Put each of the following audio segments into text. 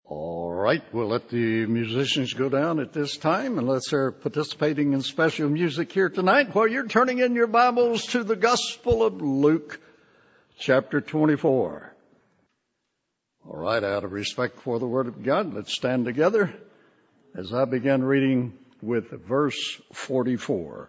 All right, we'll let the musicians go down at this time unless they're participating in special music here tonight while you're turning in your Bibles to the Gospel of Luke, chapter 24. All right, out of respect for the Word of God, let's stand together as I begin reading with verse 44.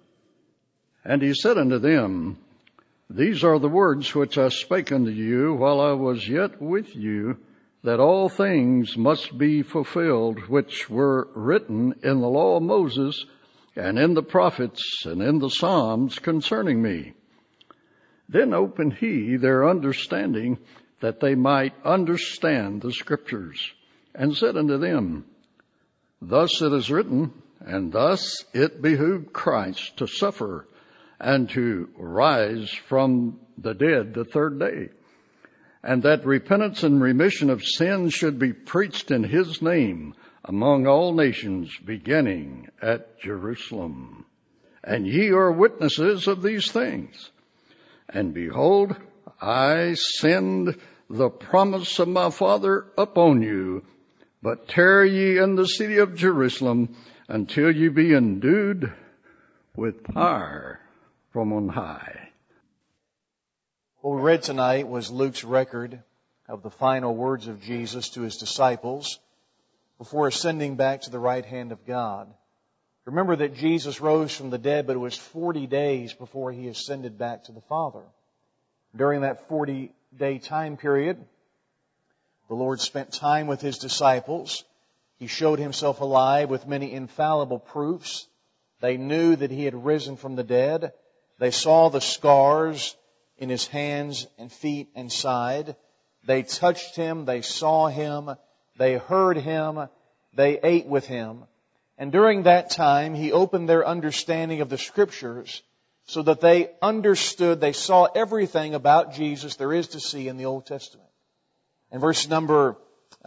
And he said unto them, These are the words which I spake unto you while I was yet with you, that all things must be fulfilled which were written in the law of Moses and in the prophets and in the Psalms concerning me. Then opened he their understanding, that they might understand the Scriptures, and said unto them, Thus it is written, and thus it behooved Christ to suffer and to rise from the dead the third day, and that repentance and remission of sins should be preached in his name among all nations, beginning at Jerusalem. And ye are witnesses of these things. And behold, I send the promise of my Father upon you, but tarry ye in the city of Jerusalem until ye be endued with power from on high. What we read tonight was Luke's record of the final words of Jesus to his disciples before ascending back to the right hand of God. Remember that Jesus rose from the dead, but it was 40 days before he ascended back to the Father. During that 40-day time period, the Lord spent time with his disciples. He showed himself alive with many infallible proofs. They knew that he had risen from the dead. They saw the scars in his hands and feet and side. They touched him, they saw him, they heard him, they ate with him. And during that time, he opened their understanding of the Scriptures so that they understood, they saw everything about Jesus there is to see in the Old Testament. In verse number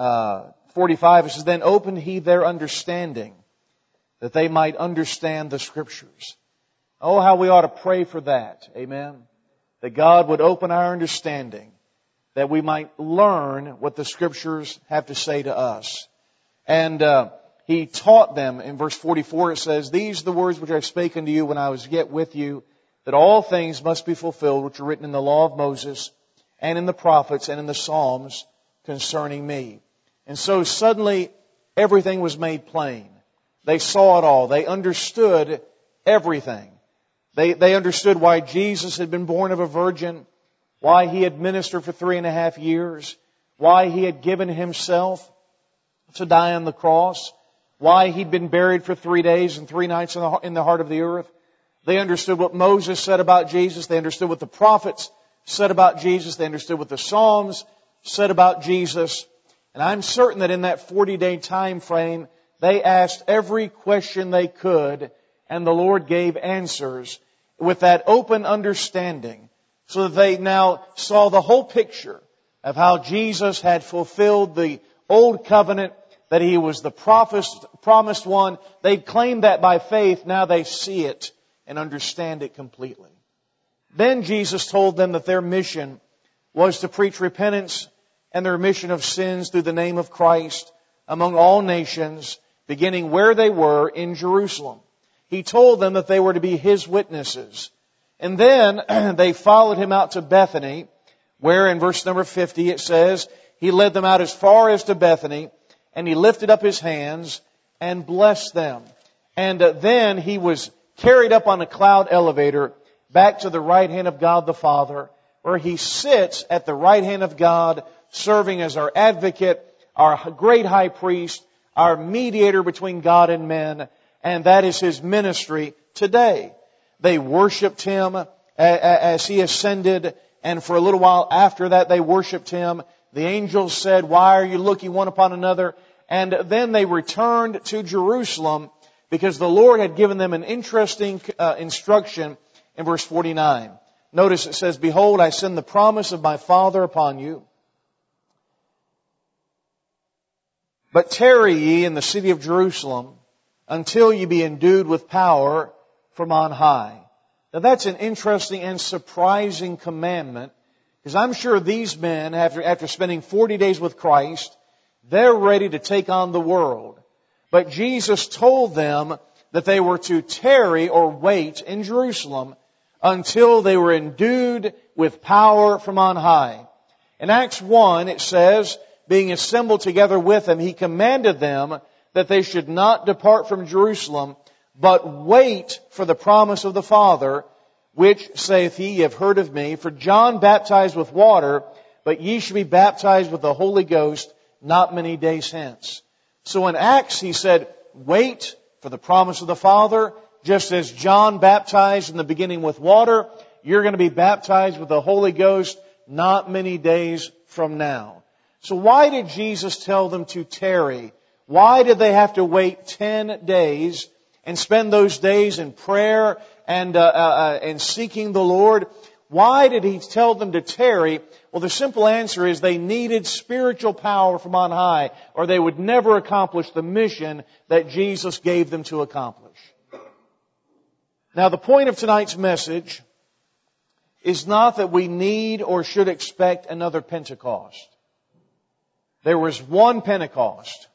45, it says, Then opened he their understanding, that they might understand the Scriptures. Oh, how we ought to pray for that. Amen. That God would open our understanding, that we might learn what the Scriptures have to say to us. And he taught them, in verse 44 it says, These are the words which I spake unto you when I was yet with you, that all things must be fulfilled which are written in the law of Moses, and in the prophets, and in the Psalms concerning me. And so suddenly everything was made plain. They saw it all. They understood everything. They understood why Jesus had been born of a virgin, why he had ministered for 3.5 years, why he had given himself to die on the cross, why he'd been buried for 3 days and 3 nights in the heart of the earth. They understood what Moses said about Jesus. They understood what the prophets said about Jesus. They understood what the Psalms said about Jesus. And I'm certain that in that 40-day time frame, they asked every question they could, and the Lord gave answers with that open understanding, so that they now saw the whole picture of how Jesus had fulfilled the old covenant, that he was the promised one. They claimed that by faith. Now they see it and understand it completely. Then Jesus told them that their mission was to preach repentance and the remission of sins through the name of Christ among all nations, beginning where they were in Jerusalem. He told them that they were to be his witnesses. And then they followed him out to Bethany, where in verse number 50 it says, He led them out as far as to Bethany, and he lifted up his hands and blessed them. And then he was carried up on a cloud elevator back to the right hand of God the Father, where he sits at the right hand of God, serving as our advocate, our great high priest, our mediator between God and men. And that is his ministry today. They worshiped him as he ascended, and for a little while after that they worshiped him. The angels said, Why are you looking one upon another? And then they returned to Jerusalem because the Lord had given them an interesting instruction in verse 49. Notice it says, Behold, I send the promise of my Father upon you. But tarry ye in the city of Jerusalem until you be endued with power from on high. Now that's an interesting and surprising commandment, because I'm sure these men, after spending 40 days with Christ, They're ready to take on the world. But Jesus told them that they were to tarry or wait in Jerusalem until they were endued with power from on high. In Acts 1, it says, being assembled together with them, He commanded them that they should not depart from Jerusalem, but wait for the promise of the Father, which, saith He, ye have heard of me. For John baptized with water, but ye shall be baptized with the Holy Ghost not many days hence. So in Acts, He said, wait for the promise of the Father. Just as John baptized in the beginning with water, you're going to be baptized with the Holy Ghost not many days from now. So why did Jesus tell them to tarry? Why did they have to wait 10 days and spend those days in prayer and seeking the Lord? Why did He tell them to tarry? Well, the simple answer is they needed spiritual power from on high, or they would never accomplish the mission that Jesus gave them to accomplish. Now, the point of tonight's message is not that we need or should expect another Pentecost. There was one Pentecost.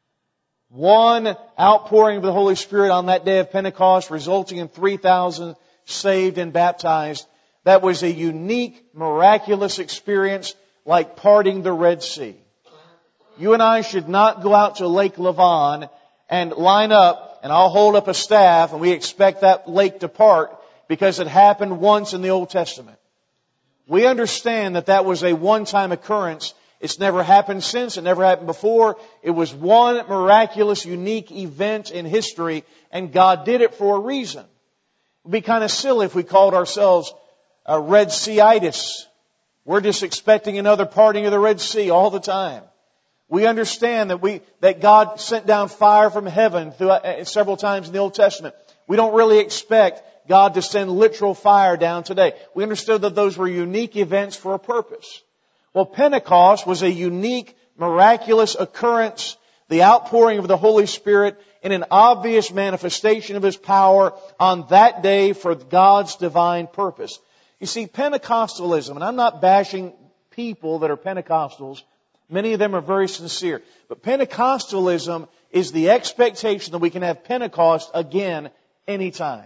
One outpouring of the Holy Spirit on that day of Pentecost, resulting in 3,000 saved and baptized. That was a unique, miraculous experience like parting the Red Sea. You and I should not go out to Lake Lavon and line up, and I'll hold up a staff and we expect that lake to part because it happened once in the Old Testament. We understand that that was a one-time occurrence. It's never happened since. It never happened before. It was one miraculous, unique event in history, and God did it for a reason. It would be kind of silly if we called ourselves Red Sea-itis. We're just expecting another parting of the Red Sea all the time. We understand that God sent down fire from heaven several times in the Old Testament. We don't really expect God to send literal fire down today. We understood that those were unique events for a purpose. Well, Pentecost was a unique, miraculous occurrence, the outpouring of the Holy Spirit in an obvious manifestation of His power on that day for God's divine purpose. You see, Pentecostalism, and I'm not bashing people that are Pentecostals. Many of them are very sincere. But Pentecostalism is the expectation that we can have Pentecost again anytime.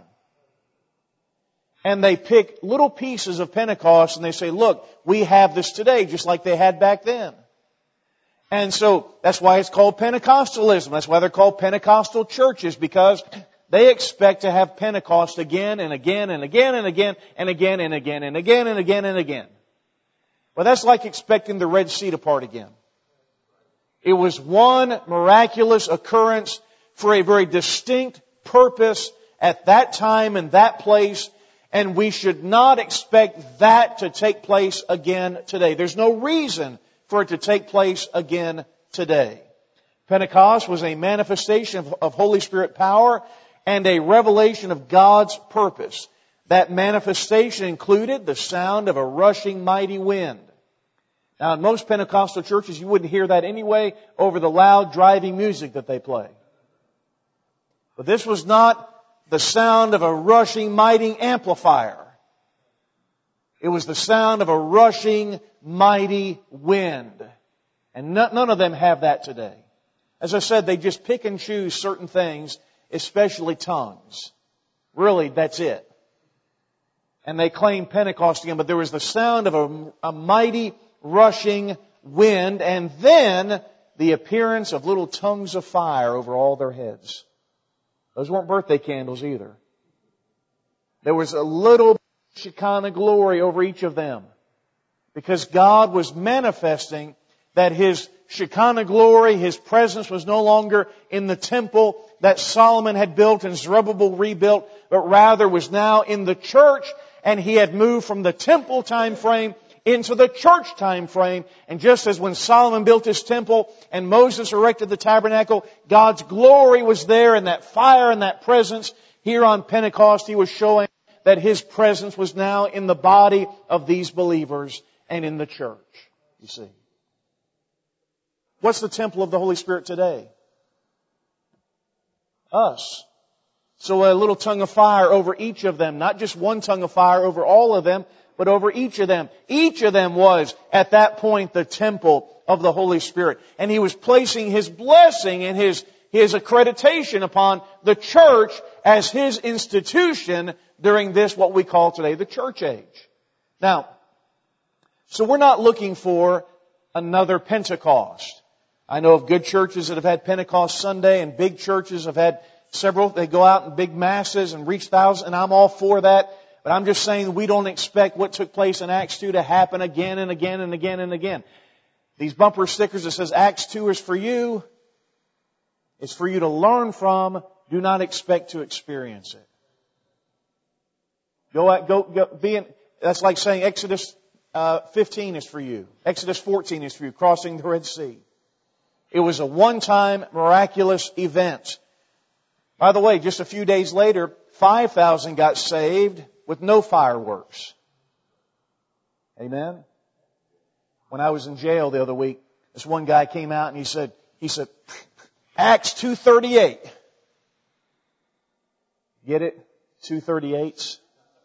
And they pick little pieces of Pentecost and they say, look, we have this today just like they had back then. And so that's why it's called Pentecostalism. That's why they're called Pentecostal churches, because they expect to have Pentecost again and again and again and again and again and again and again and again and again. Well, that's like expecting the Red Sea to part again. It was one miraculous occurrence for a very distinct purpose at that time and that place. And we should not expect that to take place again today. There's no reason for it to take place again today. Pentecost was a manifestation of Holy Spirit power and a revelation of God's purpose. That manifestation included the sound of a rushing mighty wind. Now, in most Pentecostal churches, you wouldn't hear that anyway over the loud driving music that they play. But this was not the sound of a rushing, mighty amplifier. It was the sound of a rushing, mighty wind. And none of them have that today. As I said, they just pick and choose certain things, especially tongues. Really, that's it. And they claim Pentecost again, but there was the sound of a mighty, rushing wind, and then the appearance of little tongues of fire over all their heads. Those weren't birthday candles either. There was a little Shekinah glory over each of them, because God was manifesting that His Shekinah glory, His presence was no longer in the temple that Solomon had built and Zerubbabel rebuilt, but rather was now in the church, and He had moved from the temple time frame into the church time frame. And just as when Solomon built his temple and Moses erected the tabernacle, God's glory was there, and that fire and that presence. Here on Pentecost, He was showing that His presence was now in the body of these believers and in the church. You see. What's the temple of the Holy Spirit today? Us. So a little tongue of fire over each of them, not just one tongue of fire over all of them, but over each of them. Each of them was, at that point, the temple of the Holy Spirit. And He was placing His blessing and His accreditation upon the church as His institution during this, what we call today, the church age. Now, so we're not looking for another Pentecost. I know of good churches that have had Pentecost Sunday, and big churches have had several. They go out in big masses and reach thousands, and I'm all for that. But I'm just saying we don't expect what took place in Acts 2 to happen again and again and again and again. These bumper stickers that says Acts 2 is for you. It's for you to learn from. Do not expect to experience it. That's like saying Exodus 15 is for you. Exodus 14 is for you, crossing the Red Sea. It was a one-time miraculous event. By the way, just a few days later, 5,000 got saved with no fireworks. Amen? When I was in jail the other week, this one guy came out and he said, Acts 2:38. Get it? 2:38s.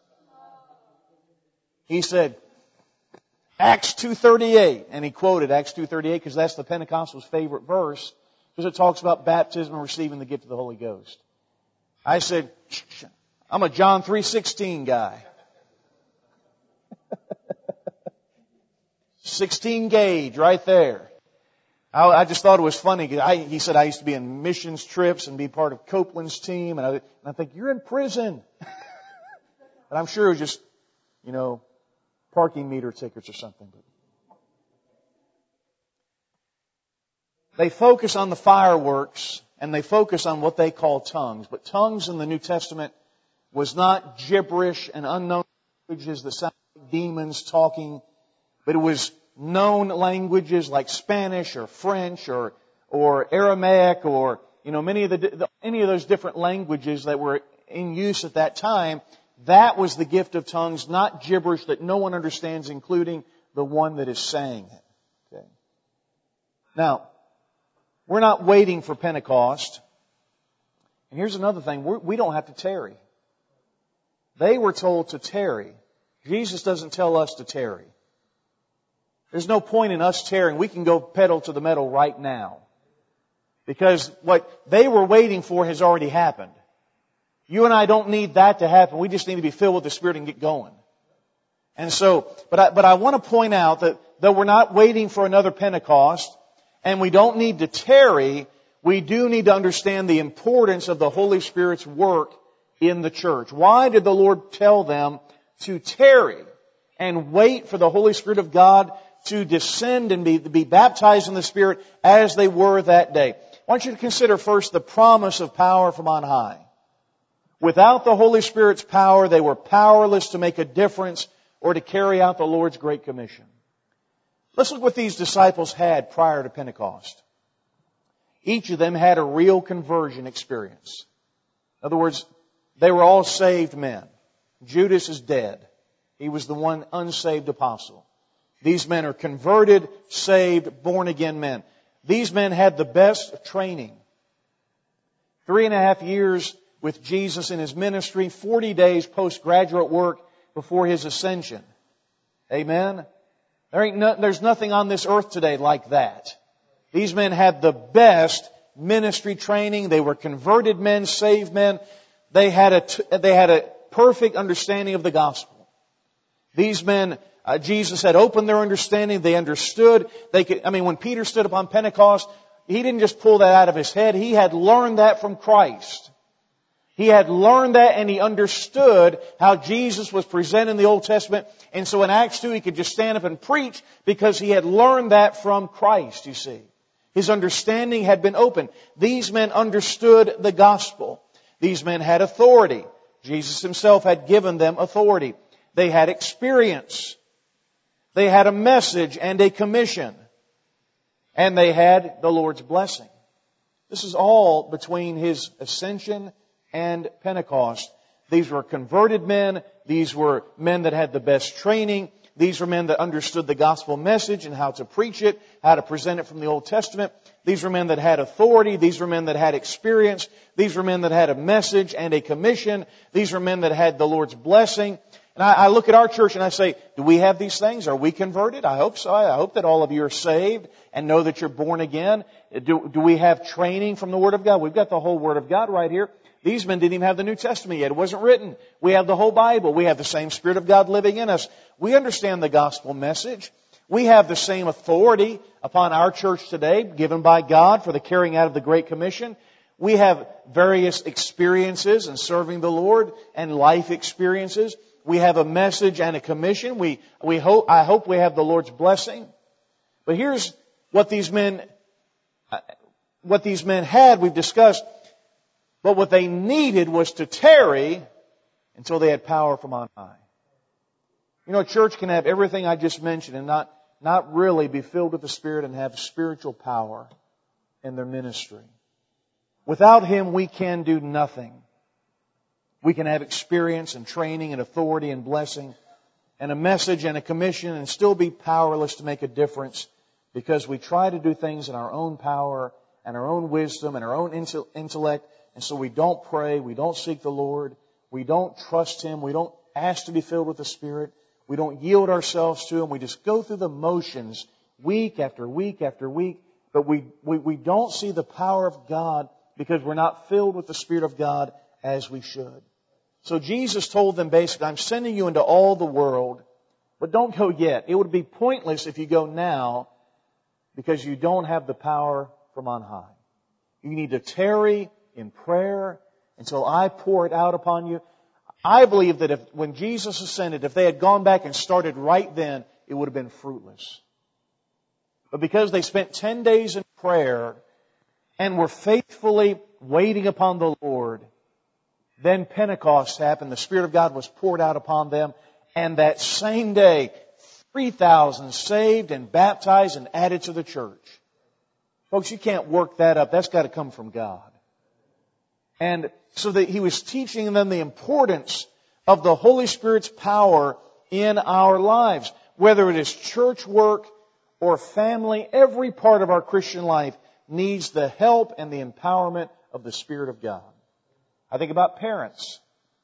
He said, Acts 2:38. And he quoted Acts 2:38 because that's the Pentecostal's favorite verse, because it talks about baptism and receiving the gift of the Holy Ghost. I said, I'm a John 3:16 guy. 16 gauge right there. I just thought it was funny. He said I used to be in missions trips and be part of Copeland's team. And I think, you're in prison. But I'm sure it was just, parking meter tickets or something. They focus on the fireworks and they focus on what they call tongues. But tongues in the New Testament was not gibberish and unknown languages that sound like demons talking, but it was known languages like Spanish or French or Aramaic or any of those different languages that were in use at that time. That was the gift of tongues, not gibberish that no one understands, including the one that is saying it. Okay. Now, we're not waiting for Pentecost. And here's another thing. We don't have to tarry. They were told to tarry. Jesus doesn't tell us to tarry. There's no point in us tarrying. We can go pedal to the metal right now. Because what they were waiting for has already happened. You and I don't need that to happen. We just need to be filled with the Spirit and get going. And so, but I want to point out that though we're not waiting for another Pentecost, and we don't need to tarry, we do need to understand the importance of the Holy Spirit's work in the church. Why did the Lord tell them to tarry and wait for the Holy Spirit of God to descend and be baptized in the Spirit as they were that day? I want you to consider first the promise of power from on high. Without the Holy Spirit's power, they were powerless to make a difference or to carry out the Lord's Great Commission. Let's look what these disciples had prior to Pentecost. Each of them had a real conversion experience. In other words, they were all saved men. Judas is dead. He was the one unsaved apostle. These men are converted, saved, born-again men. These men had the best training. 3.5 years with Jesus in His ministry, 40 days postgraduate work before His ascension. Amen? There's nothing on this earth today like that. These men had the best ministry training. They were converted men, saved men. They had a perfect understanding of the gospel. These men, Jesus had opened their understanding. They understood. When Peter stood up on Pentecost, he didn't just pull that out of his head. He had learned that from Christ. He had learned that and he understood how Jesus was presented in the Old Testament. And so in Acts 2 he could just stand up and preach because he had learned that from Christ, you see. His understanding had been opened. These men understood the gospel. These men had authority. Jesus Himself had given them authority. They had experience. They had a message and a commission. And they had the Lord's blessing. This is all between His ascension and Pentecost. These were converted men. These were men that had the best training. These were men that understood the gospel message and how to preach it, how to present it from the Old Testament. These were men that had authority. These were men that had experience. These were men that had a message and a commission. These were men that had the Lord's blessing. And I look at our church and I say, do we have these things? Are we converted? I hope so. I hope that all of you are saved and know that you're born again. Do we have training from the Word of God? We've got the whole Word of God right here. These men didn't even have the New Testament yet. It wasn't written. We have the whole Bible. We have the same Spirit of God living in us. We understand the gospel message. We have the same authority upon our church today given by God for the carrying out of the Great Commission. We have various experiences in serving the Lord and life experiences. We have a message and a commission. I hope we have the Lord's blessing. But here's what these men had, we've discussed. But what they needed was to tarry until they had power from on high. You know, a church can have everything I just mentioned and not really be filled with the Spirit and have spiritual power in their ministry. Without Him, we can do nothing. We can have experience and training and authority and blessing and a message and a commission and still be powerless to make a difference because we try to do things in our own power and our own wisdom and our own intellect. And so we don't pray, we don't seek the Lord, we don't trust Him, we don't ask to be filled with the Spirit, we don't yield ourselves to Him, we just go through the motions week after week after week, but we don't see the power of God because we're not filled with the Spirit of God as we should. So Jesus told them basically, I'm sending you into all the world, but don't go yet. It would be pointless if you go now because you don't have the power from on high. You need to tarry in prayer until I pour it out upon you. I believe that when Jesus ascended, if they had gone back and started right then, it would have been fruitless. But because they spent 10 days in prayer and were faithfully waiting upon the Lord, then Pentecost happened. The Spirit of God was poured out upon them. And that same day, 3,000 saved and baptized and added to the church. Folks, you can't work that up. That's got to come from God. And so that He was teaching them the importance of the Holy Spirit's power in our lives. Whether it is church work or family, every part of our Christian life needs the help and the empowerment of the Spirit of God. I think about parents.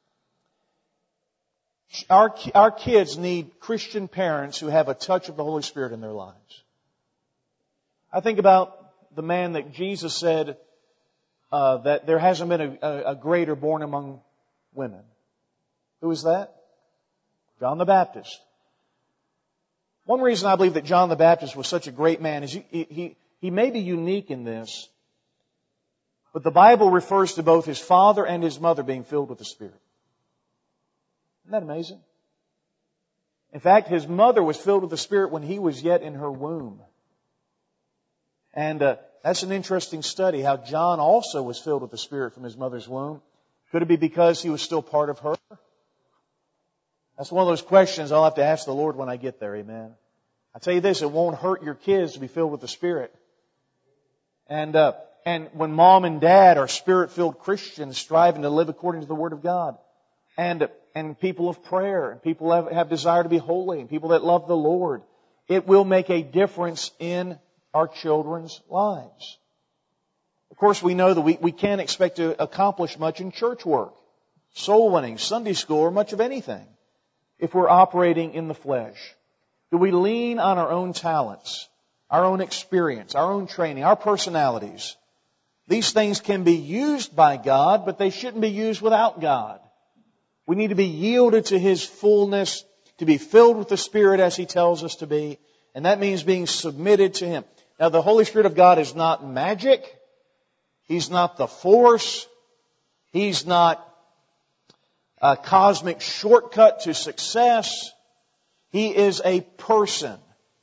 Our kids need Christian parents who have a touch of the Holy Spirit in their lives. I think about the man that Jesus said that there hasn't been a greater born among women. Who is that? John the Baptist. One reason I believe that John the Baptist was such a great man is he may be unique in this, but the Bible refers to both his father and his mother being filled with the Spirit. Isn't that amazing? In fact, his mother was filled with the Spirit when he was yet in her womb. And that's an interesting study, how John also was filled with the Spirit from his mother's womb. Could it be because he was still part of her? That's one of those questions I'll have to ask the Lord when I get there, amen. I tell you this, it won't hurt your kids to be filled with the Spirit. And when mom and dad are Spirit-filled Christians striving to live according to the Word of God, and people of prayer, and people have desire to be holy, and people that love the Lord, it will make a difference in our children's lives. Of course, we know that we can't expect to accomplish much in church work, soul winning, Sunday school, or much of anything if we're operating in the flesh. Do we lean on our own talents, our own experience, our own training, our personalities? These things can be used by God, but they shouldn't be used without God. We need to be yielded to His fullness, to be filled with the Spirit as He tells us to be, and that means being submitted to Him. Now, the Holy Spirit of God is not magic. He's not the force. He's not a cosmic shortcut to success. He is a person.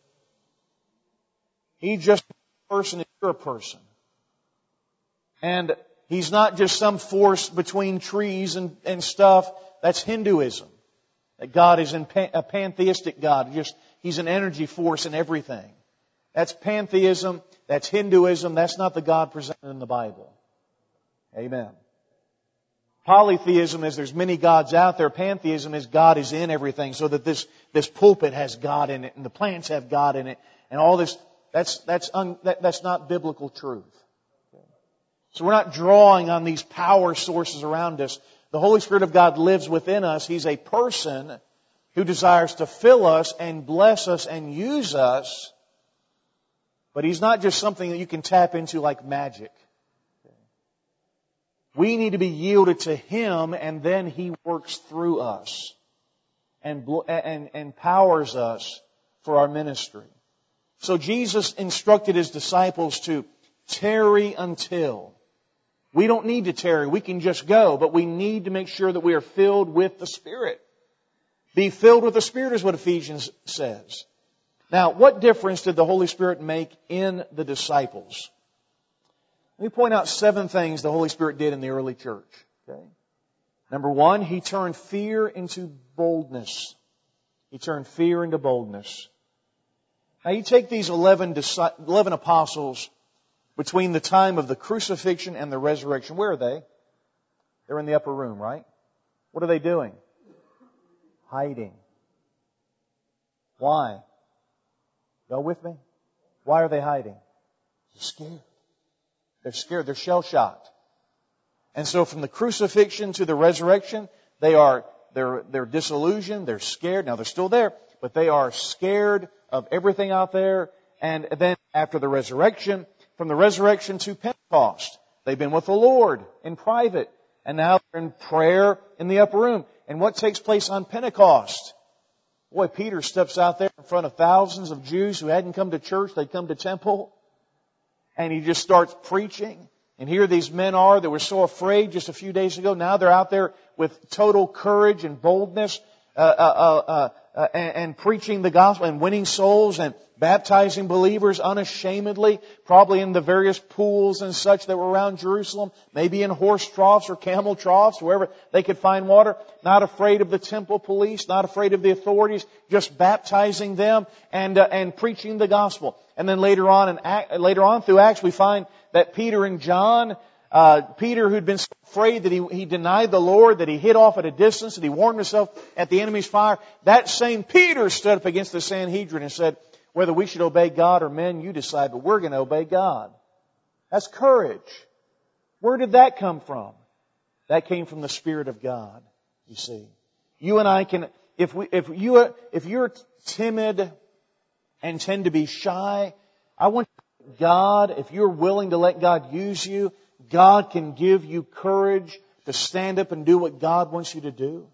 He's just a person if you're a person. And He's not just some force between trees and stuff. That's Hinduism. That God is a pantheistic God. He's an energy force in everything. That's pantheism. That's Hinduism. That's not the God presented in the Bible. Amen. Polytheism is there's many gods out there. Pantheism is God is in everything, so that this pulpit has God in it, and the plants have God in it, and all this. That's not biblical truth. So we're not drawing on these power sources around us. The Holy Spirit of God lives within us. He's a person, who desires to fill us and bless us and use us. But He's not just something that you can tap into like magic. We need to be yielded to Him, and then He works through us and empowers us for our ministry. So Jesus instructed His disciples to tarry until. We don't need to tarry. We can just go, but we need to make sure that we are filled with the Spirit. Be filled with the Spirit is what Ephesians says. Now, what difference did the Holy Spirit make in the disciples? Let me point out 7 things the Holy Spirit did in the early church. Okay? Number 1, He turned fear into boldness. He turned fear into boldness. Now you take these 11 apostles between the time of the crucifixion and the resurrection. Where are they? They're in the upper room, right? What are they doing? Hiding. Why? Go with me? Why are they hiding? They're scared. They're scared. They're shell-shocked. And so from the crucifixion to the resurrection, they're disillusioned. They're scared. Now they're still there, but they are scared of everything out there. And then after the resurrection, from the resurrection to Pentecost, they've been with the Lord in private. And now they're in prayer in the upper room. And what takes place on Pentecost? Boy, Peter steps out there in front of thousands of Jews who hadn't come to church. They'd come to temple. And he just starts preaching. And here these men are that were so afraid just a few days ago. Now they're out there with total courage and boldness and preaching the gospel and winning souls and baptizing believers unashamedly, probably in the various pools and such that were around Jerusalem, maybe in horse troughs or camel troughs, wherever they could find water, not afraid of the temple police, not afraid of the authorities, just baptizing them and preaching the gospel. And then later on through Acts, we find that Peter and John, Peter, who'd been so afraid that he denied the Lord, that he hid off at a distance, that he warmed himself at the enemy's fire, that same Peter stood up against the Sanhedrin and said, whether we should obey God or men, you decide, but we're going to obey God. That's courage. Where did that come from? That came from the Spirit of God, you see. You and I can, if you're timid and tend to be shy, I want God, if you're willing to let God use you, God can give you courage to stand up and do what God wants you to do.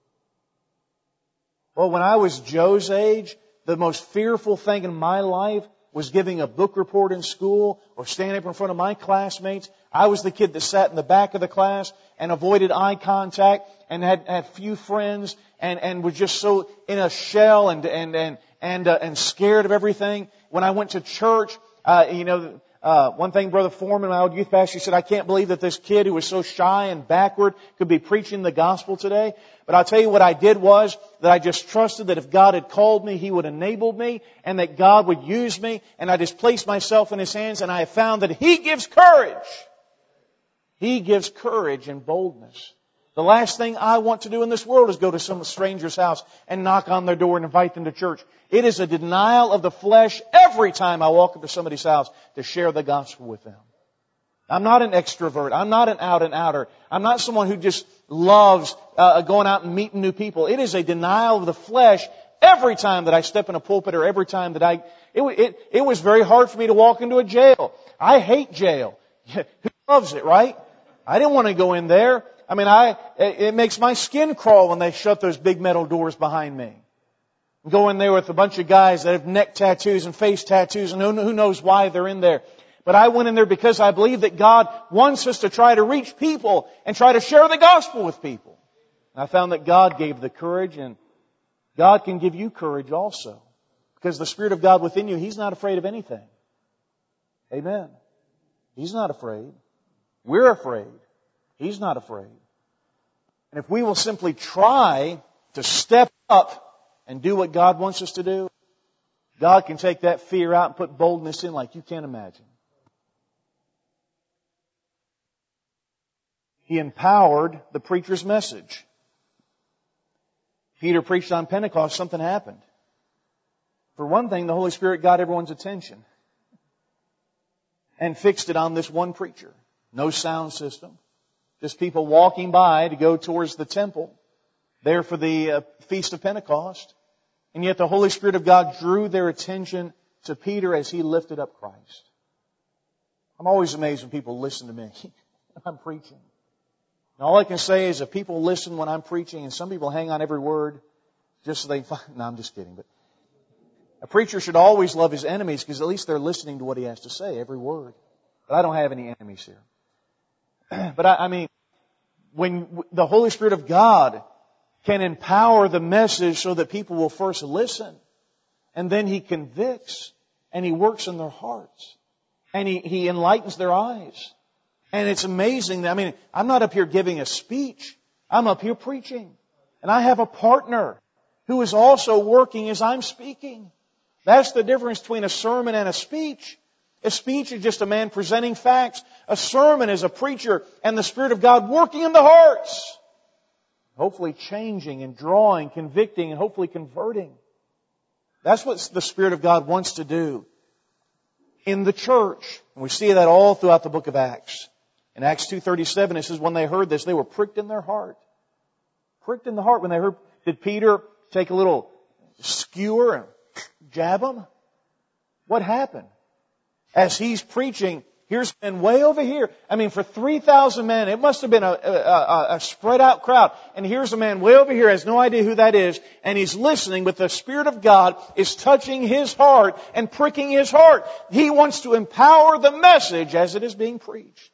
Well, when I was Joe's age, the most fearful thing in my life was giving a book report in school or standing up in front of my classmates. I was the kid that sat in the back of the class and avoided eye contact and had few friends and was just so in a shell and scared of everything. When I went to church, one thing Brother Foreman, my old youth pastor, he said, I can't believe that this kid who was so shy and backward could be preaching the gospel today. But I'll tell you what I did was that I just trusted that if God had called me, He would enable me and that God would use me. And I just placed myself in His hands and I have found that He gives courage. He gives courage and boldness. The last thing I want to do in this world is go to some stranger's house and knock on their door and invite them to church. It is a denial of the flesh every time I walk up to somebody's house to share the gospel with them. I'm not an extrovert. I'm not an out and outer. I'm not someone who just loves going out and meeting new people. It is a denial of the flesh every time that I step in a pulpit or every time that it was very hard for me to walk into a jail. I hate jail. Who loves it, right? I didn't want to go in there. I mean, it makes my skin crawl when they shut those big metal doors behind me. Go in there with a bunch of guys that have neck tattoos and face tattoos and who knows why they're in there. But I went in there because I believe that God wants us to try to reach people and try to share the gospel with people. And I found that God gave the courage, and God can give you courage also. Because the Spirit of God within you, He's not afraid of anything. Amen. He's not afraid. We're afraid. He's not afraid. And if we will simply try to step up and do what God wants us to do, God can take that fear out and put boldness in like you can't imagine. He empowered the preacher's message. Peter preached on Pentecost, something happened. For one thing, the Holy Spirit got everyone's attention and fixed it on this one preacher. No sound system. Just people walking by to go towards the temple. there for the Feast of Pentecost. And yet the Holy Spirit of God drew their attention to Peter as he lifted up Christ. I'm always amazed when people listen to me when I'm preaching. And all I can say is if people listen when I'm preaching, and some people hang on every word just so they find... No, I'm just kidding. But a preacher should always love his enemies because at least they're listening to what he has to say, every word. But I don't have any enemies here. But I mean, when the Holy Spirit of God can empower the message so that people will first listen, and then He convicts, and He works in their hearts, and He enlightens their eyes. And it's amazing. I mean, I'm not up here giving a speech. I'm up here preaching. And I have a partner who is also working as I'm speaking. That's the difference between a sermon and a speech. A speech is just a man presenting facts. A sermon is a preacher and the Spirit of God working in the hearts. Hopefully changing and drawing, convicting, and hopefully converting. That's what the Spirit of God wants to do in the church. And we see that all throughout the book of Acts. In Acts 2:37 it says, when they heard this, they were pricked in their heart. Pricked in the heart when they heard, did Peter take a little skewer and jab him? What happened? As he's preaching, here's men way over here. I mean, for 3,000 men, it must have been a spread out crowd. And here's a man way over here, has no idea who that is, and he's listening, but the Spirit of God is touching his heart and pricking his heart. He wants to empower the message as it is being preached.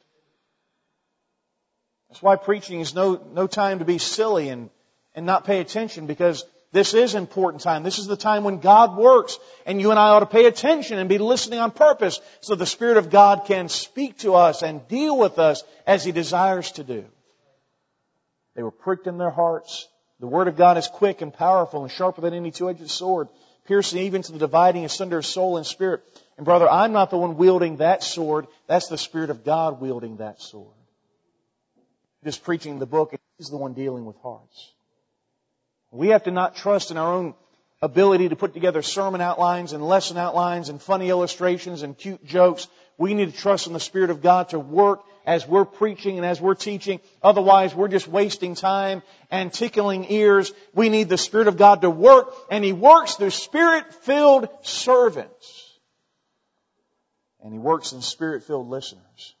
That's why preaching is no time to be silly and not pay attention, because this is an important time. This is the time when God works, and you and I ought to pay attention and be listening on purpose so the Spirit of God can speak to us and deal with us as He desires to do. They were pricked in their hearts. The Word of God is quick and powerful and sharper than any two-edged sword, piercing even to the dividing asunder of soul and spirit. And brother, I'm not the one wielding that sword. That's the Spirit of God wielding that sword. Just preaching the book, and He's the one dealing with hearts. We have to not trust in our own ability to put together sermon outlines and lesson outlines and funny illustrations and cute jokes. We need to trust in the Spirit of God to work as we're preaching and as we're teaching. Otherwise, we're just wasting time and tickling ears. We need the Spirit of God to work, and He works through Spirit-filled servants. And He works in Spirit-filled listeners.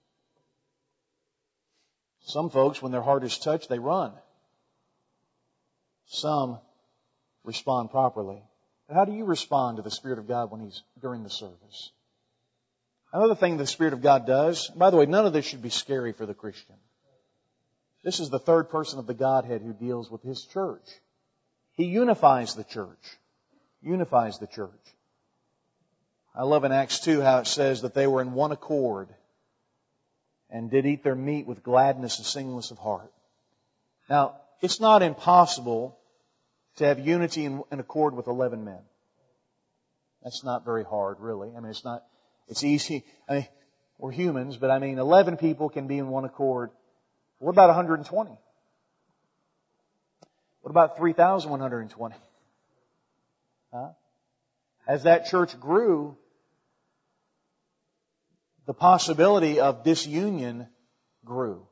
Some folks, when their heart is touched, they run. Some respond properly. But how do you respond to the Spirit of God when He's during the service? Another thing the Spirit of God does, and by the way, none of this should be scary for the Christian. This is the third person of the Godhead who deals with His church. He unifies the church. Unifies the church. I love in Acts 2 how it says that they were in one accord and did eat their meat with gladness and singleness of heart. Now, it's not impossible to have unity in accord with 11 men. That's not very hard, really. I mean, it's easy. I mean, we're humans, but 11 people can be in one accord. What about 120? What about 3,120? As that church grew, the possibility of disunion grew.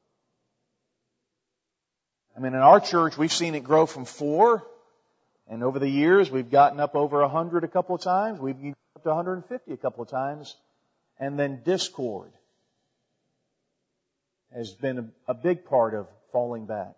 In our church, we've seen it grow from 4, and over the years, we've gotten up over 100 a couple of times. We've gotten up to 150 a couple of times. And then discord has been a big part of falling back.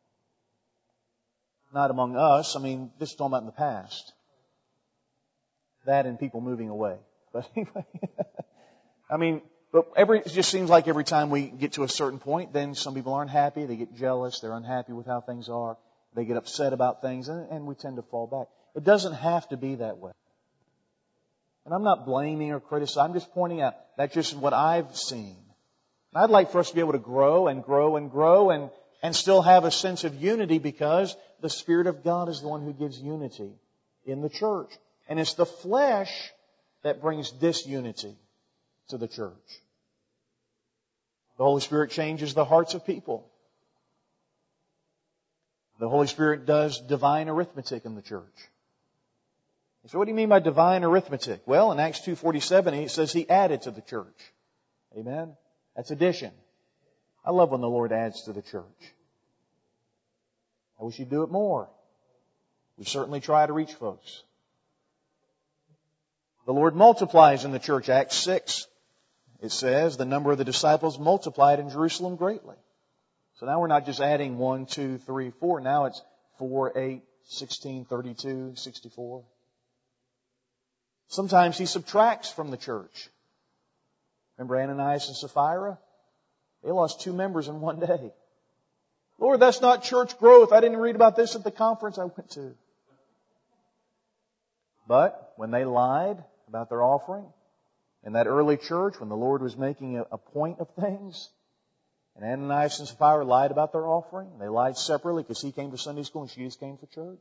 Not among us. This is talking about in the past. That and people moving away. But anyway, but it just seems like every time we get to a certain point, then some people aren't happy, they get jealous, they're unhappy with how things are, they get upset about things, and we tend to fall back. It doesn't have to be that way. And I'm not blaming or criticizing, I'm just pointing out that's just what I've seen. And I'd like for us to be able to grow and grow and grow and still have a sense of unity, because the Spirit of God is the one who gives unity in the church. And it's the flesh that brings disunity to the church. The Holy Spirit changes the hearts of people. The Holy Spirit does divine arithmetic in the church. So what do you mean by divine arithmetic? Well, in Acts 2:47, it says He added to the church. Amen? That's addition. I love when the Lord adds to the church. I wish you'd do it more. We certainly try to reach folks. The Lord multiplies in the church. Acts 6, it says, the number of the disciples multiplied in Jerusalem greatly. So now we're not just adding 1, 2, 3, 4. Now it's 4, 8, 16, 32, 64. Sometimes He subtracts from the church. Remember Ananias and Sapphira? They lost 2 members in one day. Lord, that's not church growth. I didn't read about this at the conference I went to. But when they lied about their offering, in that early church, when the Lord was making a point of things, and Ananias and Sapphira lied about their offering, they lied separately because he came to Sunday school and she just came for church.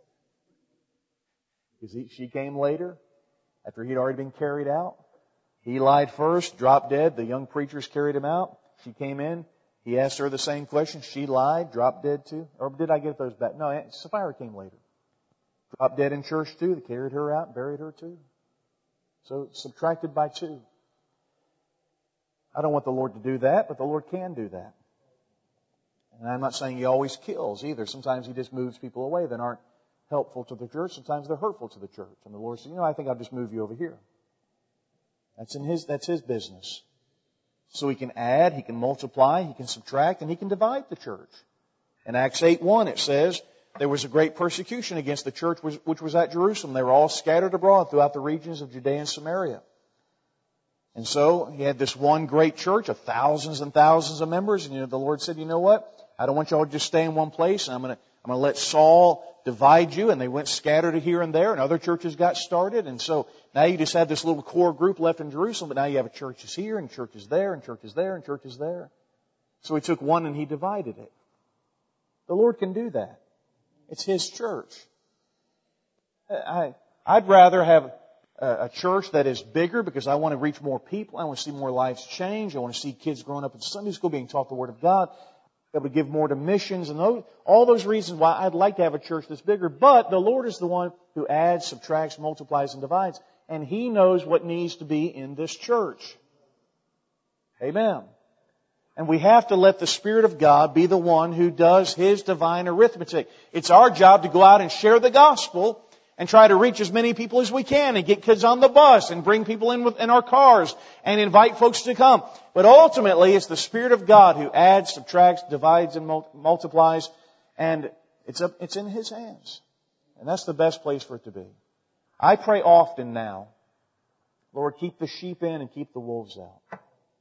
Because she came later, after he'd already been carried out. He lied first, dropped dead. The young preachers carried him out. She came in. He asked her the same question. She lied, dropped dead too. Or did I get those back? No, Sapphira came later. Dropped dead in church too. They carried her out and buried her too. So subtracted by 2. I don't want the Lord to do that, but the Lord can do that. And I'm not saying He always kills either. Sometimes He just moves people away that aren't helpful to the church. Sometimes they're hurtful to the church. And the Lord says, I think I'll just move you over here. That's His business. So He can add, He can multiply, He can subtract, and He can divide the church. In Acts 8:1 it says, there was a great persecution against the church which was at Jerusalem. They were all scattered abroad throughout the regions of Judea and Samaria. And so He had this one great church of thousands and thousands of members. And the Lord said, you know what? I don't want you all to just stay in one place. And I'm going to let Saul divide you. And they went scattered here and there. And other churches got started. And so now you just have this little core group left in Jerusalem. But now you have churches here and churches there and churches there and churches there. So He took one and He divided it. The Lord can do that. It's His church. I'd rather have a church that is bigger because I want to reach more people. I want to see more lives change. I want to see kids growing up in Sunday school being taught the Word of God. I would give more to missions and all those reasons why I'd like to have a church that's bigger. But the Lord is the one who adds, subtracts, multiplies, and divides. And He knows what needs to be in this church. Amen. And we have to let the Spirit of God be the one who does His divine arithmetic. It's our job to go out and share the gospel and try to reach as many people as we can and get kids on the bus and bring people in our cars and invite folks to come. But ultimately, it's the Spirit of God who adds, subtracts, divides, and multiplies. And it's in His hands. And that's the best place for it to be. I pray often now, Lord, keep the sheep in and keep the wolves out.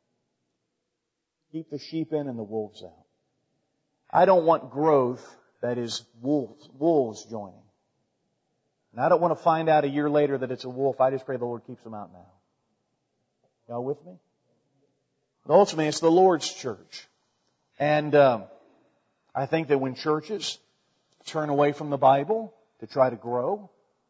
Keep the sheep in and the wolves out. I don't want growth that is wolves joining. And I don't want to find out a year later that it's a wolf. I just pray the Lord keeps them out now. Y'all with me? But ultimately, it's the Lord's church. And I think that when churches turn away from the Bible to try to grow,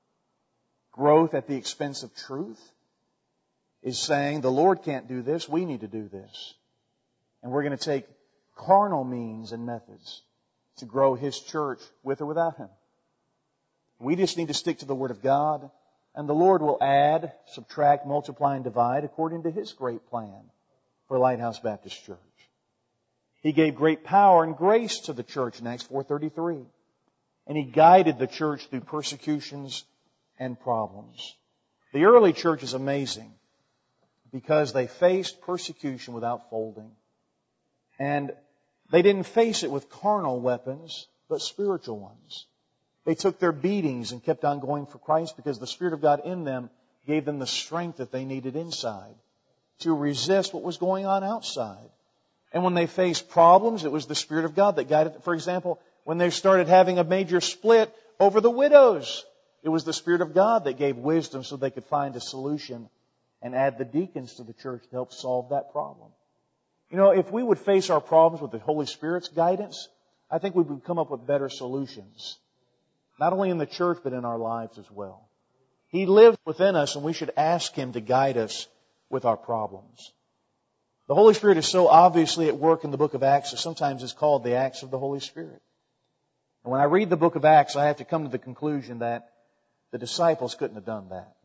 growth at the expense of truth is saying the Lord can't do this, we need to do this. And we're going to take carnal means and methods to grow His church with or without Him. We just need to stick to the Word of God, and the Lord will add, subtract, multiply, and divide according to His great plan for Lighthouse Baptist Church. He gave great power and grace to the church in Acts 4:33. And He guided the church through persecutions and problems. The early church is amazing because they faced persecution without folding. And they didn't face it with carnal weapons, but spiritual ones. They took their beatings and kept on going for Christ because the Spirit of God in them gave them the strength that they needed inside to resist what was going on outside. And when they faced problems, it was the Spirit of God that guided them. For example, when they started having a major split over the widows, it was the Spirit of God that gave wisdom so they could find a solution and add the deacons to the church to help solve that problem. You know, if we would face our problems with the Holy Spirit's guidance, I think we would come up with better solutions. Not only in the church, but in our lives as well. He lives within us, and we should ask Him to guide us with our problems. The Holy Spirit is so obviously at work in the book of Acts that sometimes it's called the Acts of the Holy Spirit. And when I read the book of Acts, I have to come to the conclusion that the disciples couldn't have done that.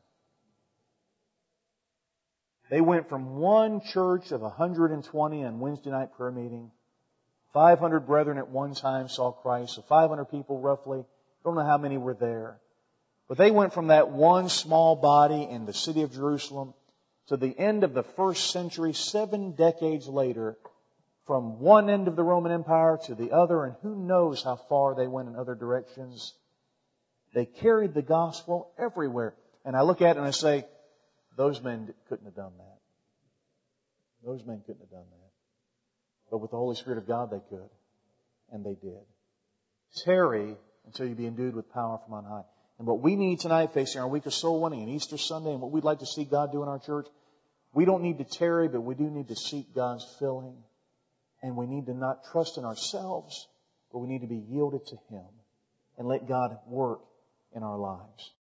They went from one church of 120 on Wednesday night prayer meeting 500 brethren at one time saw Christ. So 500 people roughly. Don't know how many were there. But they went from that one small body in the city of Jerusalem to the end of the first century, 7 decades later, from one end of the Roman Empire to the other, and who knows how far they went in other directions. They carried the gospel everywhere. And I look at it and I say, those men couldn't have done that. Those men couldn't have done that. But with the Holy Spirit of God, they could. And they did. Tarry until you be endued with power from on high. And what we need tonight, facing our week of soul winning and Easter Sunday, and what we'd like to see God do in our church, we don't need to tarry, but we do need to seek God's filling. And we need to not trust in ourselves, but we need to be yielded to Him and let God work in our lives.